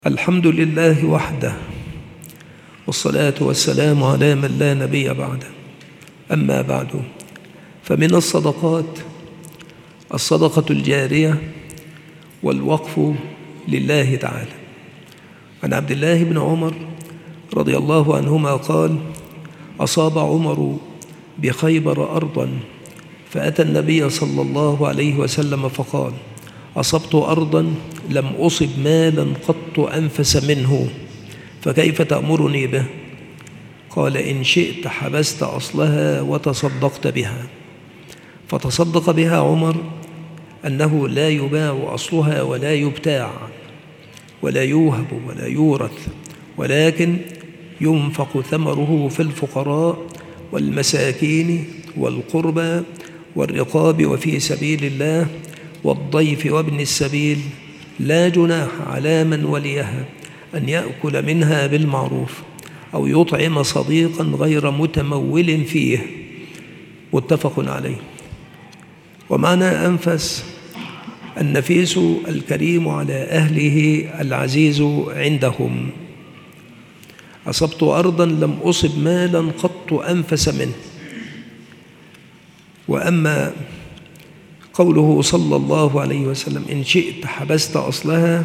الحمد لله وحده، والصلاة والسلام على من لا نبي بعده. أما بعد، فمن الصدقات الصدقة الجارية والوقف لله تعالى. عن عبد الله بن عمر رضي الله عنهما قال: أصاب عمر بخيبر أرضا، فأتى النبي صلى الله عليه وسلم فقال: أصبت أرضا لم أصب مالا قط أنفس منه، فكيف تأمرني به؟ قال: إن شئت حبست أصلها وتصدقت بها. فتصدق بها عمر أنه لا يباع أصلها ولا يبتاع ولا يوهب ولا يورث، ولكن ينفق ثمره في الفقراء والمساكين والقربى والرقاب وفي سبيل الله والضيف وابن السبيل، لا جناح على من وليها أن يأكل منها بالمعروف أو يطعم صديقا غير متمول فيه. متفق عليه. ومعنى أنفس النفيس الكريم على أهله العزيز عندهم. أصبت أرضا لم أصب مالا قط أنفس منه. وأما قوله صلى الله عليه وسلم: إن شئت حبست أصلها،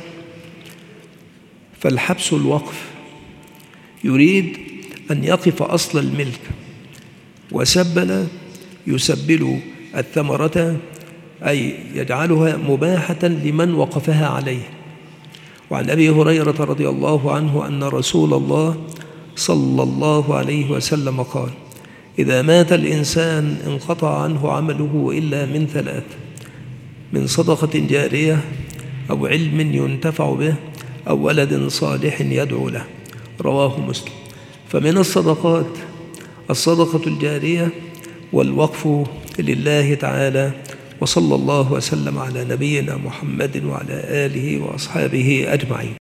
فالحبس الوقف، يريد أن يقف أصل الملك، وسبل يسبل الثمرة، أي يجعلها مباحة لمن وقفها عليه. وعن أبي هريرة رضي الله عنه أن رسول الله صلى الله عليه وسلم قال: إذا مات الإنسان انقطع عنه عمله إلا من ثلاث: من صدقة جارية، أو علم ينتفع به، أو ولد صالح يدعو له. رواه مسلم. فمن الصدقات الصدقة الجارية والوقف لله تعالى. وصلى الله وسلم على نبينا محمد وعلى آله وأصحابه أجمعين.